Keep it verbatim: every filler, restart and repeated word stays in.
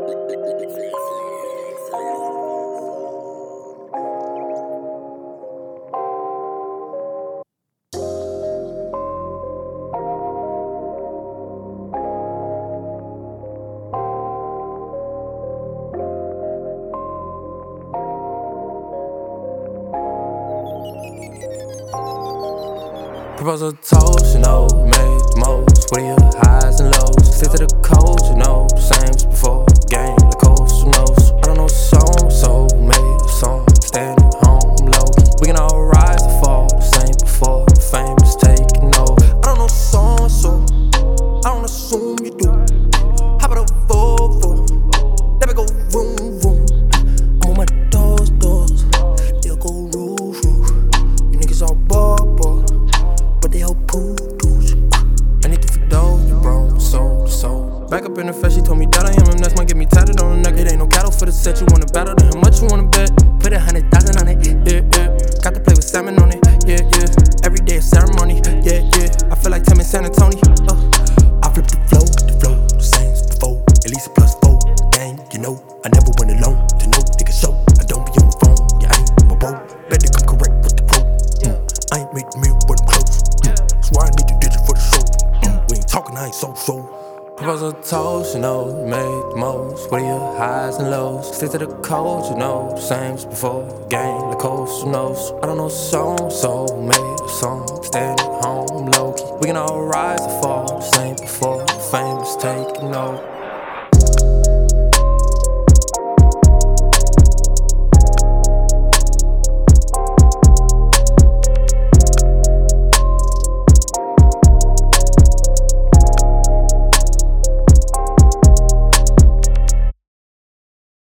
Propose a toast, you know, made the most. What are your highs and lows? Stick to the code, you know, the same as before. Game, the coast, who knows? I don't know song, so made a song. Standing home, low key. We can all rise and fall, the same before. The fame is taking over. I don't know song, so I don't assume you do. How about a Volvo? Let me go vroom, vroom. I'm on my doors, doors. They'll go roof, roof. You niggas all ball, ball. But they hold poodles. I need to Fedora, bro, soul to soul. Back up in the flesh, she told me that I am him. That's might get me tatted on the neck. It ain't no cattle for the set. You wanna battle, then how much you wanna bet? Put a hundred thousand on it, yeah, yeah. Got to play with salmon on it, yeah, yeah. Every day a ceremony, yeah, yeah. I feel like Tim in San Antonio. Uh. I flip the flow, the flow, the same as before. At least a plus four, gang, you know. I never went alone to know nigga show. I don't be on the phone, yeah, I ain't my bro. Better come correct with the quote. Mm. I ain't made the meal, but I'm close. That's why I need to digit for the show. Mm, we ain't talking, I ain't so so. Propose a toast, you know, you made the most. What are your highs and lows? Stick to the code, you know, the same as before. Game, the coast, who knows? I don't know song, so made a song. Standing home, low key. We can all rise and fall, the same before. The fame is taking over.